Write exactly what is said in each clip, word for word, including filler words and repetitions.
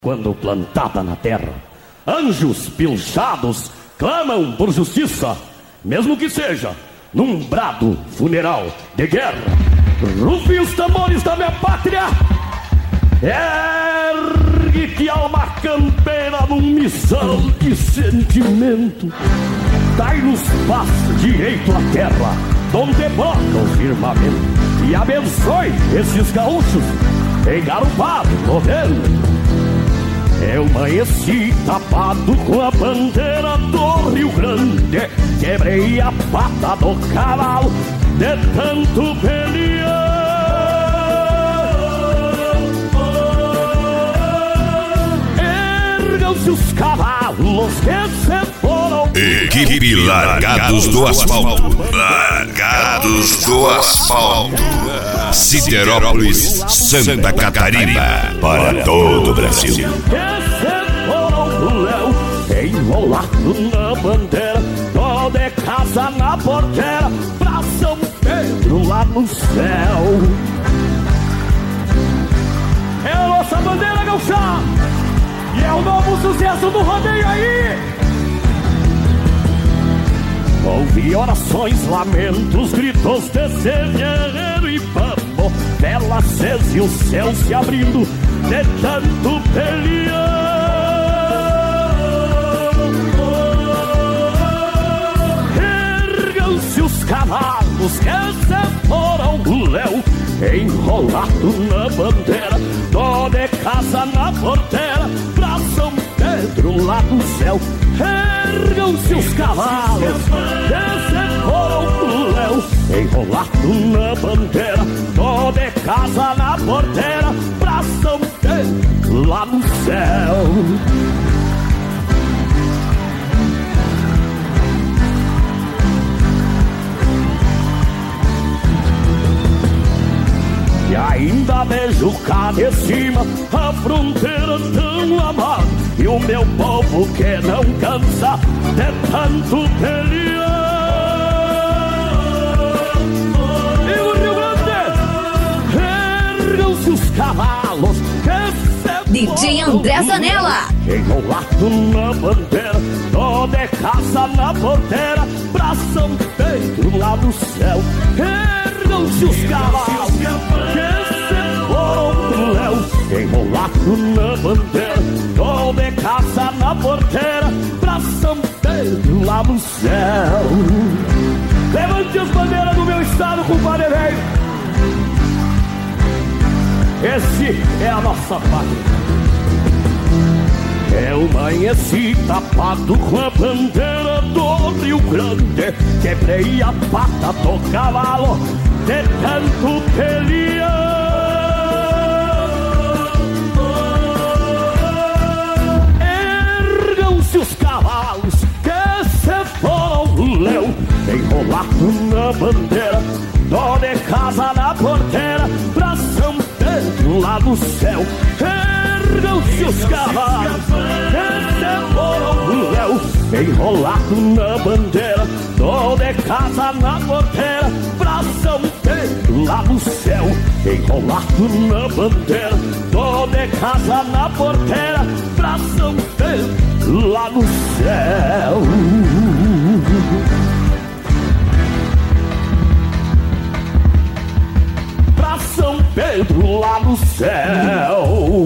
Quando plantada na terra, anjos pilchados clamam por justiça, mesmo que seja num brado funeral de guerra. Rufem os tambores da minha pátria, ergue-te alma campeira num missal de sentimento. Dai-nos paz direito à terra, donde brota o firmamento, e abençoe esses gaúchos engarupados no vento. Eu amanheci tapado com a bandeira do Rio Grande, quebrei a pata do cavalo de tanto pelear. Ergam-se os cavalos que se foram. Equipe Largados do Asfalto. Largados do Asfalto. Siderópolis, Santa Catarina. Para todo o Brasil. Que se foram do léu, enrolado na bandeira, tô de casa na porteira, pra São Pedro lá no céu. É a nossa bandeira, gauchá, e é o novo sucesso do rodeio aí. Ouvi orações, lamentos, gritos de guerreiro e bambo, vela acesa e o céu se abrindo de tanto pelear. Ergam-se os cavalos que se foram do léu, enrolado na bandeira, tô de casa na porteira, pra São Pedro lá no céu. Ergam-se os cavalos que se foram do léu, enrolado na bandeira, tô de casa na porteira, pra São Pedro lá no céu. E ainda vejo cá de cima a fronteira tão amada, e o meu povo que não cansa de tanto pelear. E o Rio Grande, ergam-se os cavalos que se D J André Zanella, enrolado na bandeira, tô de caça na porteira, pra São Pedro lá no céu. Ergam-se os cavalos que se foram do léu, enrolado na bandeira, tô de caça na porteira, pra São Pedro lá no céu. Levante as bandeiras do meu estado, compadre velho. Esse é a nossa pátria. Eu amanheci tapado com a bandeira do Rio Grande, quebrei a pata do cavalo de tanto pelear. Ergam-se os cavalos que se foram do léu, enrolado na bandeira, tô de casa na porteira, pra São Pedro lá no céu. Ergam-se os cavalos que se foram do léu, enrolado na bandeira, tô de casa na porteira, pra São Pedro lá no céu. Enrolado na bandeira, tô de casa na porteira, pra São Pedro lá no céu. Pra São Pedro lá no céu.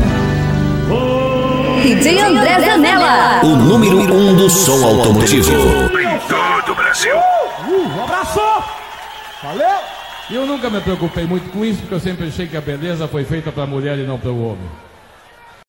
D J André Zanella, o número um do som automotivo em todo o Brasil. Uh, um abraço! Valeu! Eu nunca me preocupei muito com isso, porque eu sempre achei que a beleza foi feita para a mulher e não para o homem.